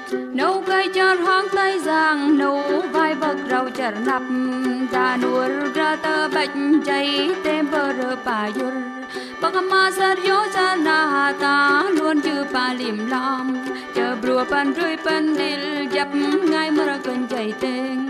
nấu cây chót hoang tay giang nấu vai bậc rau chở nắp ta nuôi ra tơ bạch cháy tem bờ rơ bà yur bậc ma sát yo cha na ta luôn chư bà liềm lam chờ bùa pan rơi pan dil dập ngay mơ cơn chạy tên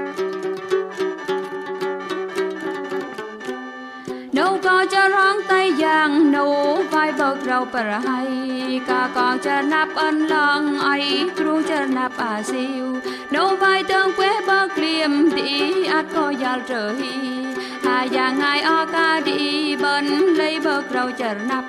nấu có cho hoang tay giang nấu vai bậc rau bà hay cả con chở nắp ân lòng ai kru chở nắp à siêu nấu vai tương quê bậc liềm đi ắt có gial trở hi hà giang ngay o ca đi bấn lấy bậc rau chở nắp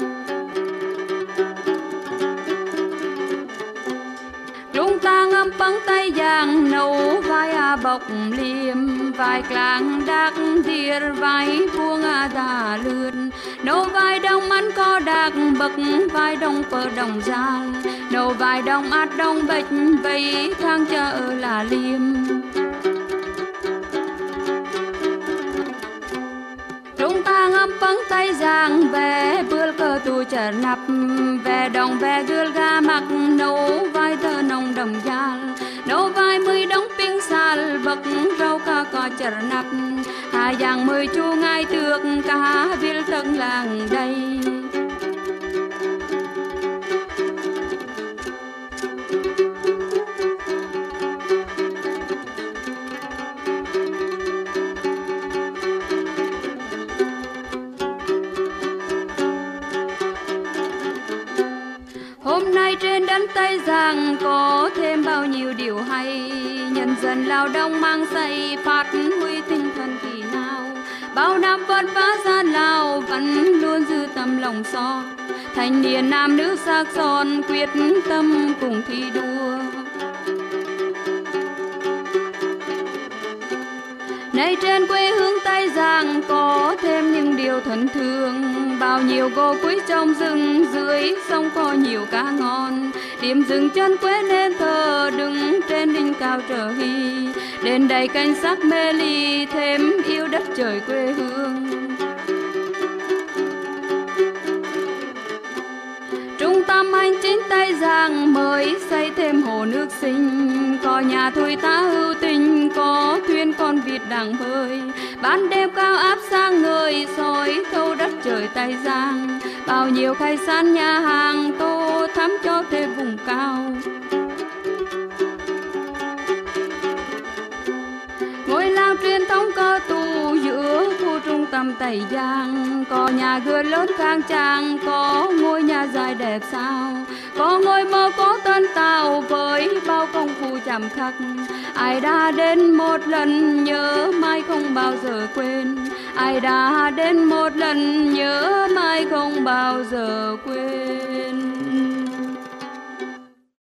chúng ta ngâm bắn tay giang nấu vai bọc liềm vai clang đắc thiệt vai buông đà lươn nấu vai đông mắn có đặc bậc vai đông pơ đồng gial nấu vai đông át đông bạch vây thang chợ là liềm chúng ta ngâm bắn tay giang về bươn cơ tu chở nắp về đồng về gươm ga mặc nấu vai thơ nồng đồng gial nấu vai mươi đống piêng sal bậc rau ca có chở nắp hà giang mười chu ngay tược cả vil tầng làng đây hôm nay trên đất Tây Giang có thêm bao nhiêu điều hay nhân dân lao động mang say phát huy tinh thần kỳ nào bao năm vất vả gian lao vẫn luôn giữ tâm lòng son thanh niên nam nữ sắc son quyết tâm cùng thi đua nay trên quê hương Tây Giang có thêm những điều thân thương bao nhiêu cô quý trong rừng dưới sông có nhiều cá ngon điểm dừng chân quê nên thờ đứng trên đỉnh cao trở hy đến đây cảnh sắc mê ly thêm yêu đất trời quê hương trung tâm hành chính Tây Giang mới xây thêm hồ nước sinh có nhà thủy tá hữu tình có thuyền con vịt đang bơi ban đêm cao áp sang người soi thâu đất trời Tây Giang bao nhiêu khách sạn nhà hàng tô thắm cho thêm vùng cao ngôi làng truyền thống cơ tu giữa khu trung tâm Tây Giang có nhà gưa lớn khang trang có ngôi nhà dài đẹp sao có ngôi mộ có tân tạo với bao công phu chạm khắc ai đã đến một lần nhớ mai không bao giờ quên ai đã đến một lần nhớ mai không bao giờ quên